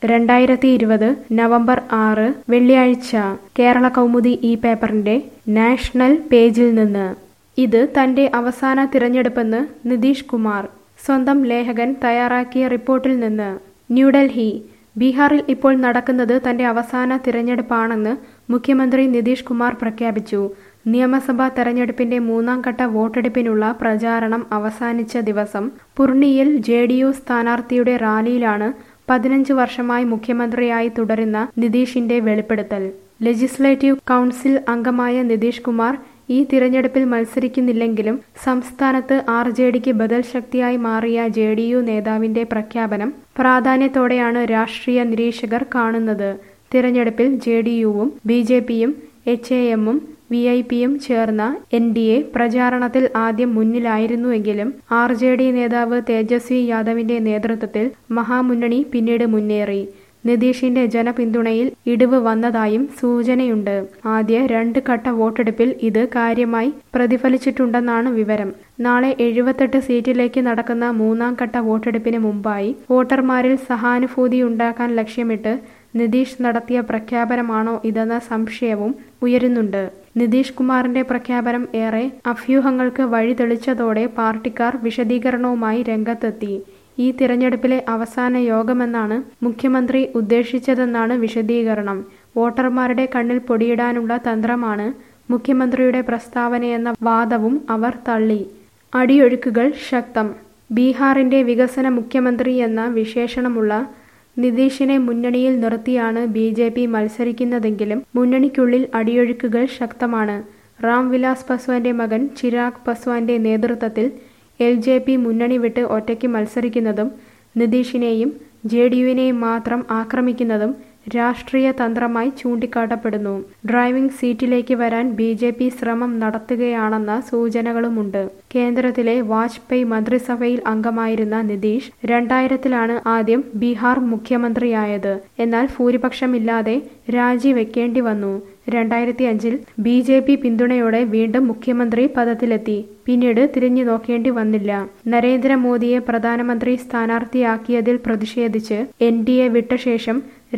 2020 November 6 വെള്ളിയാഴ്ച കേരള കൗമുദി ഈ പേപ്പറിന്റെ നാഷണൽ പേജിൽ നിന്ന് ഇത് തന്റെ അവസാന തിരഞ്ഞെടുപ്പെന്ന് നിതീഷ് കുമാർ. സ്വന്തം ലേഖകൻ തയ്യാറാക്കിയ റിപ്പോർട്ടിൽ നിന്ന്. ന്യൂഡൽഹി. ബീഹാറിൽ ഇപ്പോൾ നടക്കുന്നത് തന്റെ അവസാന തിരഞ്ഞെടുപ്പാണെന്ന് മുഖ്യമന്ത്രി നിതീഷ് കുമാർ പ്രഖ്യാപിച്ചു. നിയമസഭാ തെരഞ്ഞെടുപ്പിന്റെ മൂന്നാം ഘട്ട വോട്ടെടുപ്പിനുള്ള പ്രചാരണം അവസാനിച്ച ദിവസം പുർണിയിൽ ജെഡിയു സ്ഥാനാർത്ഥിയുടെ റാലിയിലാണ് 15 വർഷമായി മുഖ്യമന്ത്രിയായി തുടരുന്ന നിതീഷിന്റെ വെളിപ്പെടുത്തൽ. ലെജിസ്ലേറ്റീവ് കൗൺസിൽ അംഗമായ നിതീഷ് കുമാർ ഈ തിരഞ്ഞെടുപ്പിൽ മത്സരിക്കുന്നില്ലെങ്കിലും സംസ്ഥാനത്ത് ആർജെഡിക്ക് ബദൽ ശക്തിയായി മാറിയ ജെഡിയു നേതാവിന്റെ പ്രഖ്യാപനം പ്രാധാന്യത്തോടെയാണ് രാഷ്ട്രീയ നിരീക്ഷകർ കാണുന്നത്. തിരഞ്ഞെടുപ്പിൽ ജെഡിയുവും ബിജെപിയും എച്ച്എഎമ്മും വിഐപിയും ചേർന്ന എൻഡിഎ പ്രചാരണത്തിൽ ആദ്യം മുന്നിലായിരുന്നുവെങ്കിലും ആർജെഡി നേതാവ് തേജസ്വി യാദവിന്റെ നേതൃത്വത്തിൽ മഹാമുന്നണി പിന്നീട് മുന്നേറി. നിതീഷിന്റെ ജനപിന്തുണയിൽ ഇടിവ് വന്നതായും സൂചനയുണ്ട്. ആദ്യ 2 ഘട്ട വോട്ടെടുപ്പിൽ ഇത് കാര്യമായി പ്രതിഫലിച്ചിട്ടുണ്ടെന്നാണ് വിവരം. നാളെ 78 സീറ്റിലേക്ക് നടക്കുന്ന മൂന്നാം ഘട്ട വോട്ടെടുപ്പിന് മുമ്പായി വോട്ടർമാരിൽ സഹാനുഭൂതിയുണ്ടാക്കാൻ ലക്ഷ്യമിട്ട് നിതീഷ് നടത്തിയ പ്രഖ്യാപനമാണോ ഇതെന്ന സംശയവും ഉയരുന്നുണ്ട്. നിതീഷ് കുമാറിന്റെ പ്രഖ്യാപനം ഏറെ അഭ്യൂഹങ്ങൾക്ക് വഴിതെളിച്ചതോടെ പാർട്ടിക്കാർ വിശദീകരണവുമായി രംഗത്തെത്തി. ഈ തിരഞ്ഞെടുപ്പിലെ അവസാന യോഗമെന്നാണ് മുഖ്യമന്ത്രി ഉദ്ദേശിച്ചതെന്നാണ് വിശദീകരണം. വോട്ടർമാരുടെ കണ്ണിൽ പൊടിയിടാനുള്ള തന്ത്രമാണ് മുഖ്യമന്ത്രിയുടെ പ്രസ്താവനയെന്ന വാദവും അവർ തള്ളി. അടിയൊഴുക്കുകൾ ശക്തം. ബീഹാറിന്റെ വികസന മുഖ്യമന്ത്രി എന്ന വിശേഷണമുള്ള നിതീഷിനെ മുന്നണിയിൽ നിർത്തിയാണ് ബിജെപി മത്സരിക്കുന്നതെങ്കിലും മുന്നണിക്കുള്ളിൽ അടിയൊഴുക്കുകൾ ശക്തമാണ്. റാം വിലാസ് പസ്വാന്റെ മകൻ ചിരാഗ് പസ്വാന്റെ നേതൃത്വത്തിൽ എൽജെപി മുന്നണി വിട്ട് ഒറ്റയ്ക്ക് മത്സരിക്കുന്നതും നിതീഷിനെയും ജെഡിയുവിനെയും മാത്രം ആക്രമിക്കുന്നതും രാഷ്ട്രീയ തന്ത്രമായി ചൂണ്ടിക്കാട്ടപ്പെടുന്നു. ഡ്രൈവിംഗ് സീറ്റിലേക്ക് വരാൻ ബിജെപി ശ്രമം നടത്തുകയാണെന്ന സൂചനകളുമുണ്ട്. കേന്ദ്രത്തിലെ വാജ്പേയി മന്ത്രിസഭയിൽ അംഗമായിരുന്ന നിതീഷ് 2000-ലാണ് ആദ്യം ബീഹാർ മുഖ്യമന്ത്രിയായത്. എന്നാൽ ഭൂരിപക്ഷമില്ലാതെ രാജിവെക്കേണ്ടി വന്നു. 2005-ൽ ബിജെപി പിന്തുണയോടെ വീണ്ടും മുഖ്യമന്ത്രി പദത്തിലെത്തി. പിന്നീട് തിരിഞ്ഞു നോക്കേണ്ടി വന്നില്ല. നരേന്ദ്രമോദിയെ പ്രധാനമന്ത്രി സ്ഥാനാർത്ഥിയാക്കിയതിൽ പ്രതിഷേധിച്ച് എൻഡിഎ വിട്ട ശേഷം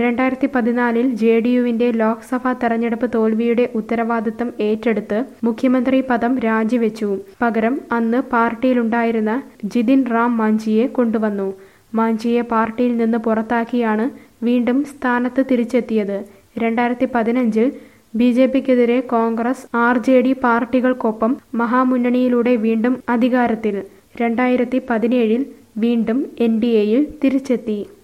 2014-ൽ ജെഡിയുവിന്റെ ലോക്സഭാ തെരഞ്ഞെടുപ്പ് തോൽവിയുടെ ഉത്തരവാദിത്തം ഏറ്റെടുത്ത് മുഖ്യമന്ത്രി പദം രാജിവെച്ചു. പകരം അന്ന് പാർട്ടിയിലുണ്ടായിരുന്ന ജിതിൻ റാം മാഞ്ചിയെ കൊണ്ടുവന്നു. മാഞ്ചിയെ പാർട്ടിയിൽ നിന്ന് പുറത്താക്കിയാണ് വീണ്ടും സ്ഥാനത്ത് തിരിച്ചെത്തിയത്. 2015-ൽ ബിജെപിക്കെതിരെ കോൺഗ്രസ് ആർജെഡി പാർട്ടികൾക്കൊപ്പം മഹാമുന്നണിയിലൂടെ വീണ്ടും അധികാരത്തിൽ. 2017-ൽ വീണ്ടും എൻഡിഎയിൽ തിരിച്ചെത്തി.